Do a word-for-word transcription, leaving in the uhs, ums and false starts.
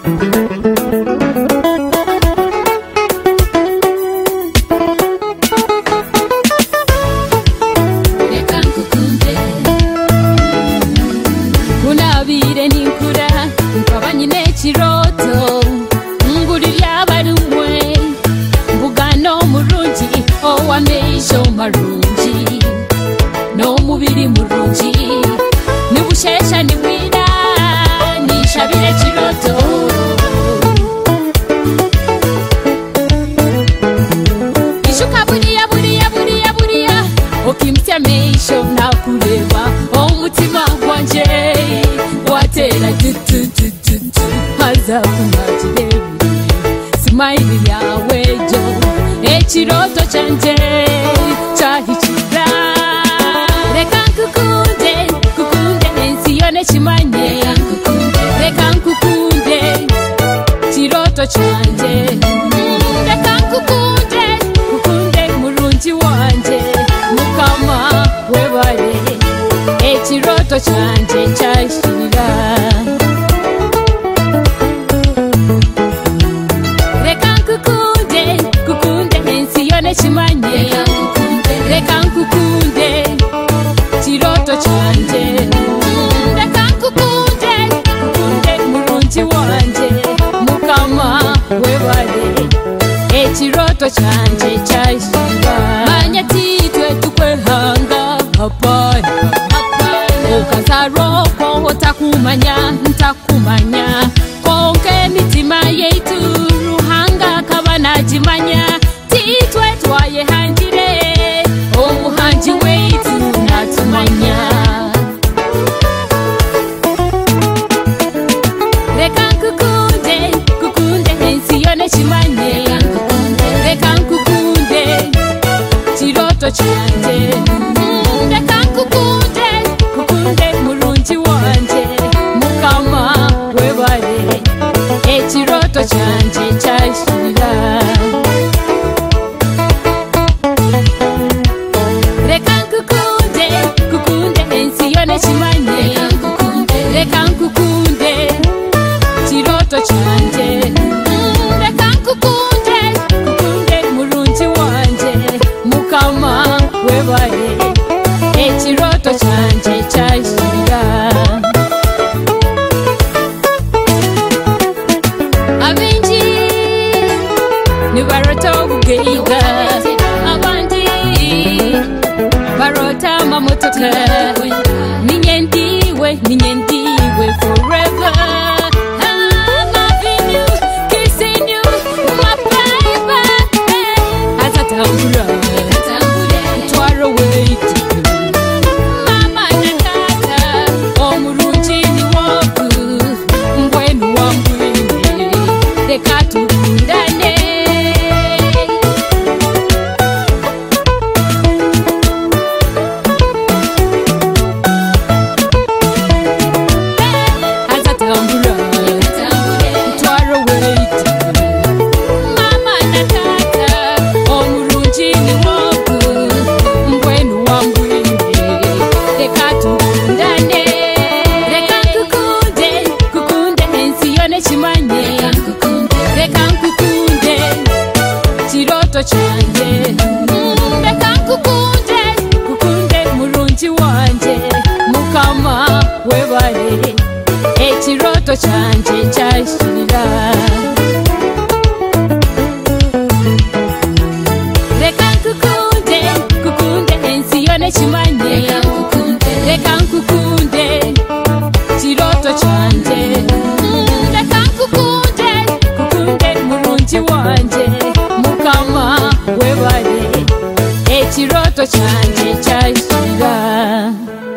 Kunabire ninkura nkabanyine kiroto nguri yabarumwe mbugano murungi owamesho marungi no mubiri murungi nibushesha nibwira nishabire kiroto ishuka buriya buriya buriya buriya okimtya mesho nakureba omutima wanje watera tutu tutu haza kumajire smile yawe jo ekiroto chanje chahikira reka nkukunde kukunde ensiyone chimanye reka nkukunde kiroto chanje reka nkukunde kukunde murungi wanje mukama webare ekiroto chanje chashira reka nkukunde kukunde ensiyone chimanye reka nkukunde kiroto chanje reka nkukunde kukunde murungi wanje mukama webare ekiroto chanje chashira manya titwe tukwehanga hapana ukazaro ko takumanya ntakumanya konke mitima yetu ruhanga kabana jimanya titwe twaye hanjire omuhanji wetu natumanya reka nkukunde kukunde ensiyone chimanye reka nkukunde kiroto chanje reka nkukunde kukunde murungi wanje mukama webare ekiroto chanje chashira reka nkukunde kukunde ensiyone chimanye reka nkukunde kiroto chanje reka nkukunde kukunde murungi wanje mukama webare ekiroto chanje chashira abenji nibarota ubugeiga abandi barota mamotoka ninyendiwe ninyendiwe forever I'm loving you, kissing you, my baby. Azatambura twara away kiroto chanje reka nkukunde kukunde murungi wanje mukama webare ekiroto chanje chashira reka nkukunde kukunde ensiyone chimanye reka nkukunde kiroto chanje reka nkukunde kukunde murungi wanje mukama webare ekiroto chanje chashira